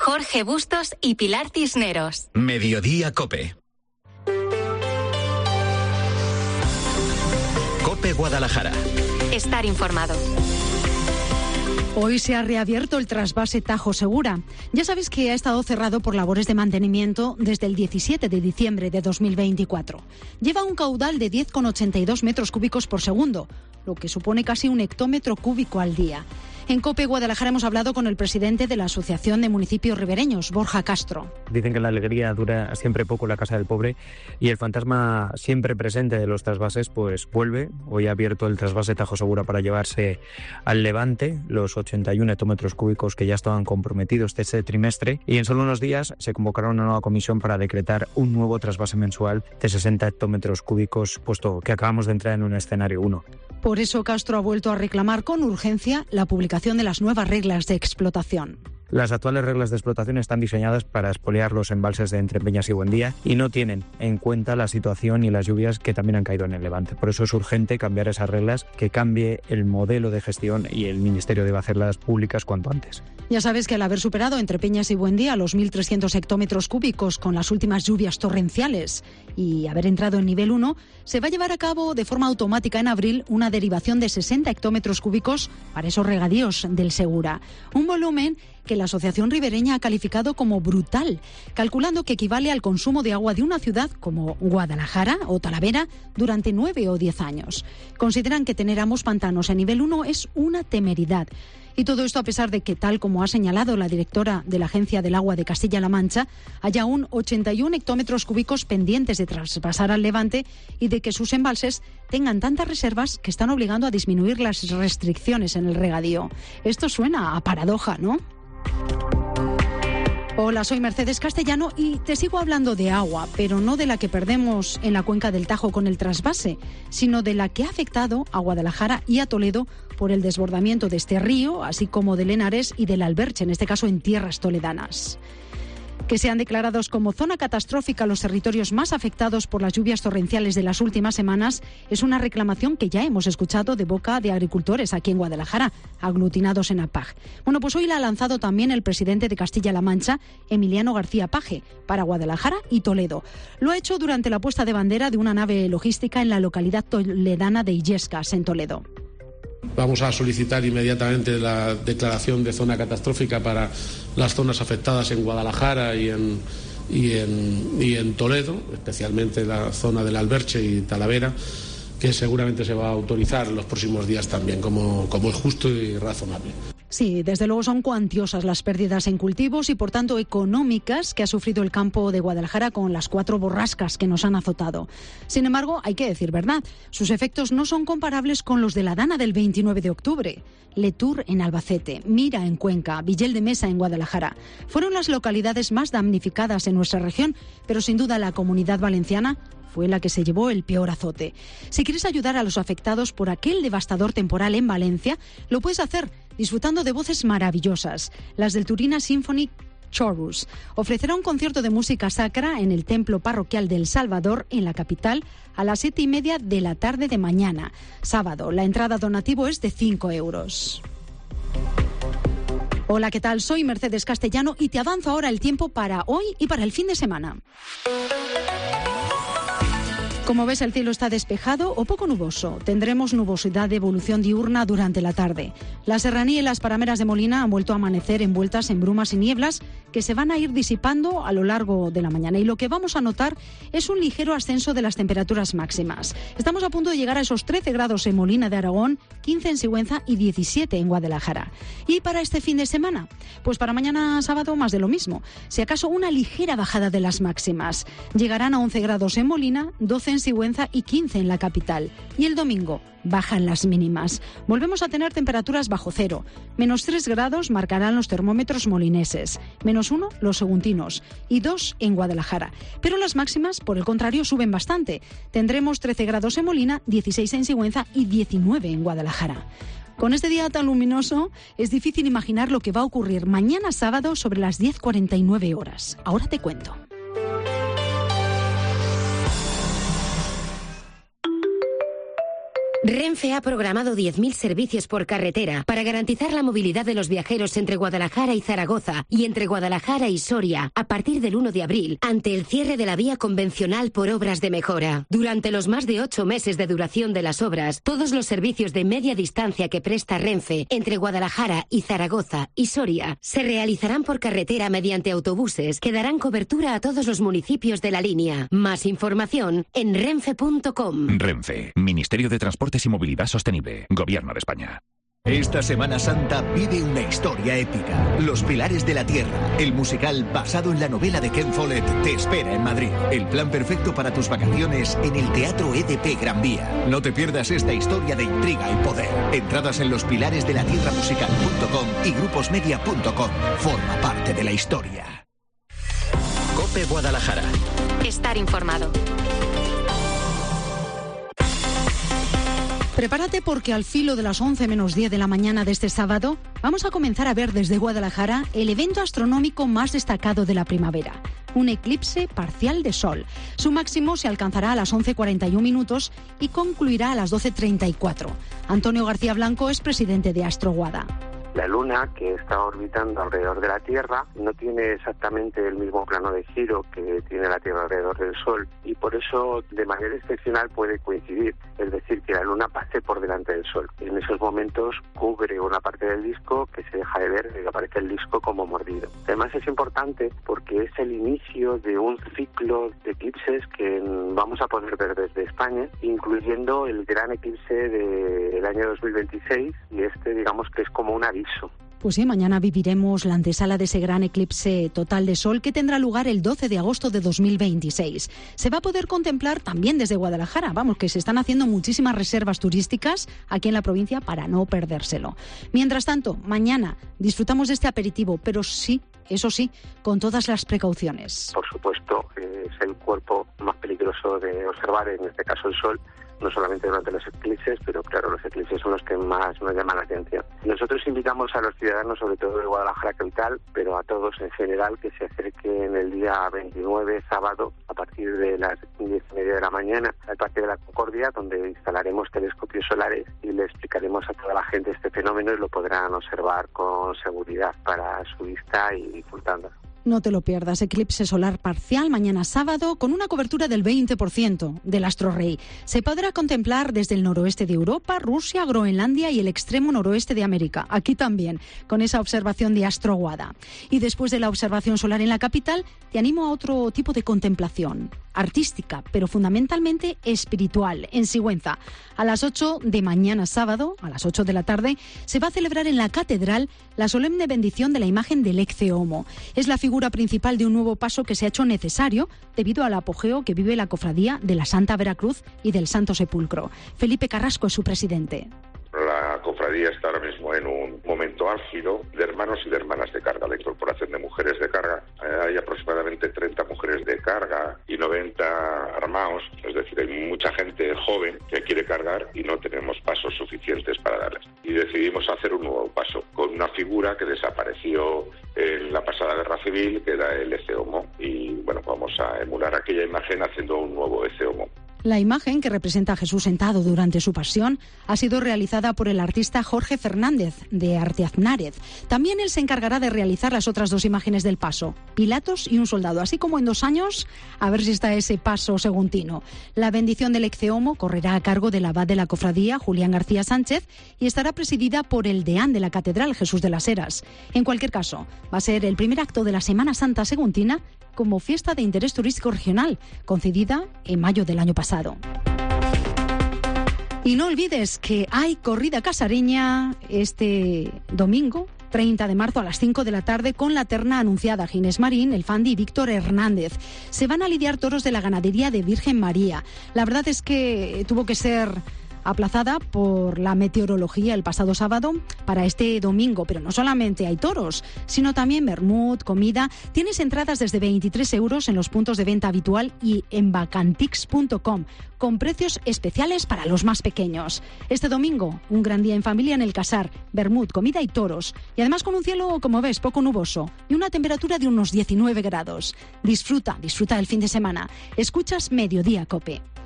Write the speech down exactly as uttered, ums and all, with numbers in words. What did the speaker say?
Jorge Bustos y Pilar Cisneros. Mediodía COPE. COPE Guadalajara. Estar informado. Hoy se ha reabierto el trasvase Tajo Segura. Ya sabéis que ha estado cerrado por labores de mantenimiento desde el diecisiete de diciembre de dos mil veinticuatro. Lleva un caudal de diez coma ochenta y dos metros cúbicos por segundo, lo que supone casi un hectómetro cúbico al día. En COPE Guadalajara hemos hablado con el presidente de la Asociación de Municipios Ribereños, Borja Castro. Dicen que la alegría dura siempre poco en la casa del pobre y el fantasma siempre presente de los trasvases pues vuelve. Hoy ha abierto el trasvase Tajo Segura para llevarse al Levante los ochenta y uno hectómetros cúbicos que ya estaban comprometidos este trimestre, y en solo unos días se convocará una nueva comisión para decretar un nuevo trasvase mensual de sesenta hectómetros cúbicos, puesto que acabamos de entrar en un escenario uno. Por eso Castro ha vuelto a reclamar con urgencia la publicación de las nuevas reglas de explotación. Las actuales reglas de explotación están diseñadas para expoliar los embalses de Entrepeñas y Buendía y no tienen en cuenta la situación y las lluvias que también han caído en el Levante. Por eso es urgente cambiar esas reglas, que cambie el modelo de gestión, y el Ministerio debe hacerlas públicas cuanto antes. Ya sabes que al haber superado Entrepeñas y Buendía los mil trescientos hectómetros cúbicos con las últimas lluvias torrenciales y haber entrado en nivel uno, se va a llevar a cabo de forma automática en abril una derivación de sesenta hectómetros cúbicos para esos regadíos del Segura. Un volumen que la Asociación Ribereña ha calificado como brutal, calculando que equivale al consumo de agua de una ciudad como Guadalajara o Talavera durante nueve o diez años. Consideran que tener ambos pantanos a nivel uno es una temeridad. Y todo esto a pesar de que, tal como ha señalado la directora de la Agencia del Agua de Castilla-La Mancha, haya aún ochenta y uno hectómetros cúbicos pendientes de traspasar al Levante y de que sus embalses tengan tantas reservas que están obligando a disminuir las restricciones en el regadío. Esto suena a paradoja, ¿no? Hola, soy Mercedes Castellano y te sigo hablando de agua, pero no de la que perdemos en la cuenca del Tajo con el trasvase, sino de la que ha afectado a Guadalajara y a Toledo por el desbordamiento de este río, así como del Henares y del Alberche, en este caso en tierras toledanas. Que sean declarados como zona catastrófica los territorios más afectados por las lluvias torrenciales de las últimas semanas es una reclamación que ya hemos escuchado de boca de agricultores aquí en Guadalajara, aglutinados en APAG. Bueno, pues hoy la ha lanzado también el presidente de Castilla-La Mancha, Emiliano García Paje, para Guadalajara y Toledo. Lo ha hecho durante la puesta de bandera de una nave logística en la localidad toledana de Illescas, en Toledo. Vamos a solicitar inmediatamente la declaración de zona catastrófica para las zonas afectadas en Guadalajara y en, y en, y en Toledo, especialmente la zona del Alberche y Talavera, que seguramente se va a autorizar en los próximos días también, como, como es justo y razonable. Sí, desde luego son cuantiosas las pérdidas en cultivos y, por tanto, económicas que ha sufrido el campo de Guadalajara con las cuatro borrascas que nos han azotado. Sin embargo, hay que decir verdad, sus efectos no son comparables con los de la Dana del veintinueve de octubre. Letur en Albacete, Mira en Cuenca, Villel de Mesa en Guadalajara. Fueron las localidades más damnificadas en nuestra región, pero sin duda la Comunidad Valenciana fue la que se llevó el peor azote. Si quieres ayudar a los afectados por aquel devastador temporal en Valencia, lo puedes hacer disfrutando de voces maravillosas, las del Turina Symphony Chorus. Ofrecerá un concierto de música sacra en el Templo Parroquial del Salvador, en la capital, a las siete y media de la tarde de mañana, sábado. La entrada donativo es de cinco euros. Hola, ¿qué tal? Soy Mercedes Castellano y te avanzo ahora el tiempo para hoy y para el fin de semana. Como ves, el cielo está despejado o poco nuboso. Tendremos nubosidad de evolución diurna durante la tarde. La serranía y las parameras de Molina han vuelto a amanecer envueltas en brumas y nieblas que se van a ir disipando a lo largo de la mañana. Y lo que vamos a notar es un ligero ascenso de las temperaturas máximas. Estamos a punto de llegar a esos trece grados en Molina de Aragón, quince en Sigüenza y diecisiete en Guadalajara. ¿Y para este fin de semana? Pues para mañana sábado más de lo mismo. Si acaso una ligera bajada de las máximas. Llegarán a once grados en Molina, doce en Sigüenza y quince en la capital. Y el domingo bajan las mínimas. Volvemos a tener temperaturas bajo cero. Menos tres grados marcarán los termómetros molineses. Menos uno los seguntinos. Y dos en Guadalajara. Pero las máximas, por el contrario, suben bastante. Tendremos trece grados en Molina, dieciséis en Sigüenza y diecinueve en Guadalajara. Con este día tan luminoso, es difícil imaginar lo que va a ocurrir mañana sábado sobre las diez cuarenta y nueve horas. Ahora te cuento. Renfe ha programado diez mil servicios por carretera para garantizar la movilidad de los viajeros entre Guadalajara y Zaragoza y entre Guadalajara y Soria a partir del uno de abril, ante el cierre de la vía convencional por obras de mejora. Durante los más de ocho meses de duración de las obras, todos los servicios de media distancia que presta Renfe entre Guadalajara y Zaragoza y Soria se realizarán por carretera mediante autobuses que darán cobertura a todos los municipios de la línea. Más información en renfe punto com. Renfe, Ministerio de Transportes y Movilidad Sostenible, Gobierno de España. Esta Semana Santa vive una historia épica. Los Pilares de la Tierra, el musical basado en la novela de Ken Follett, te espera en Madrid. El plan perfecto para tus vacaciones en el Teatro E D P Gran Vía. No te pierdas esta historia de intriga y poder. Entradas en lospilaresdelatierra musical punto com y gruposmedia punto com. Forma parte de la historia. COPE Guadalajara. Estar informado. Prepárate porque al filo de las once menos diez de la mañana de este sábado vamos a comenzar a ver desde Guadalajara el evento astronómico más destacado de la primavera, un eclipse parcial de sol. Su máximo se alcanzará a las once cuarenta y un minutos y concluirá a las doce treinta y cuatro. Antonio García Blanco es presidente de Astroguada. La Luna, que está orbitando alrededor de la Tierra, no tiene exactamente el mismo plano de giro que tiene la Tierra alrededor del Sol y por eso de manera excepcional puede coincidir, es decir, que la Luna pase por delante del Sol. En esos momentos cubre una parte del disco que se deja de ver y aparece el disco como mordido. Además es importante porque es el inicio de un ciclo de eclipses que vamos a poder ver desde España, incluyendo el gran eclipse del año dos mil veintiséis y este digamos que es como un aviso. Pues sí, mañana viviremos la antesala de ese gran eclipse total de sol que tendrá lugar el doce de agosto de dos mil veintiséis. Se va a poder contemplar también desde Guadalajara. Vamos, que se están haciendo muchísimas reservas turísticas aquí en la provincia para no perdérselo. Mientras tanto, mañana disfrutamos de este aperitivo, pero sí, eso sí, con todas las precauciones. Por supuesto, eh, es el cuerpo más peligroso de observar, en este caso el sol, no solamente durante los eclipses, pero claro, los eclipses son los que más nos llaman la atención. Nosotros invitamos a los ciudadanos, sobre todo de Guadalajara capital, pero a todos en general, que se acerquen el día veintinueve, sábado, a partir de las diez y media de la mañana, al Parque de la Concordia, donde instalaremos telescopios solares y le explicaremos a toda la gente este fenómeno y lo podrán observar con seguridad para su vista y disfrutando. No te lo pierdas, eclipse solar parcial mañana sábado con una cobertura del veinte por ciento del astro rey. Se podrá contemplar desde el noroeste de Europa, Rusia, Groenlandia y el extremo noroeste de América. Aquí también, con esa observación de Astroguada. Y después de la observación solar en la capital, te animo a otro tipo de contemplación, artística, pero fundamentalmente espiritual, en Sigüenza. A las ocho de mañana sábado, a las ocho de la tarde, se va a celebrar en la catedral la solemne bendición de la imagen del Ecce Homo. Es la figura principal de un nuevo paso que se ha hecho necesario debido al apogeo que vive la cofradía de la Santa Veracruz y del Santo Sepulcro. Felipe Carrasco es su presidente. La cofradía está ahora mismo en un momento álgido de hermanos y de hermanas de carga, la incorporación de mujeres de carga. Eh, hay aproximadamente treinta mujeres de carga y noventa armaos, es decir, hay mucha gente joven que quiere cargar y no tenemos pasos suficientes para darles. Y decidimos hacer un nuevo paso con una figura que desapareció en la pasada guerra civil, que era el Ecce Homo, y bueno, vamos a emular aquella imagen haciendo un nuevo Ecce Homo. La imagen, que representa a Jesús sentado durante su pasión, ha sido realizada por el artista Jorge Fernández, de Arte Aznárez. También él se encargará de realizar las otras dos imágenes del paso, Pilatos y un soldado, así como en dos años, a ver si está ese paso seguntino. La bendición del Ecce Homo correrá a cargo del abad de la cofradía, Julián García Sánchez, y estará presidida por el deán de la catedral, Jesús de las Heras. En cualquier caso, va a ser el primer acto de la Semana Santa seguntina como fiesta de interés turístico regional, concedida en mayo del año pasado. Y no olvides que hay corrida casareña este domingo, treinta de marzo a las cinco de la tarde, con la terna anunciada Ginés Marín, El Fandi y Víctor Hernández. Se van a lidiar toros de la ganadería de Virgen María. La verdad es que tuvo que ser aplazada por la meteorología el pasado sábado para este domingo, pero no solamente hay toros, sino también vermut, comida. Tienes entradas desde veintitrés euros en los puntos de venta habitual y en vacantix punto com, con precios especiales para los más pequeños. Este domingo, un gran día en familia en el Casar, vermut, comida y toros, y además con un cielo, como ves, poco nuboso y una temperatura de unos diecinueve grados. Disfruta, disfruta del fin de semana. Escuchas Mediodía Cope.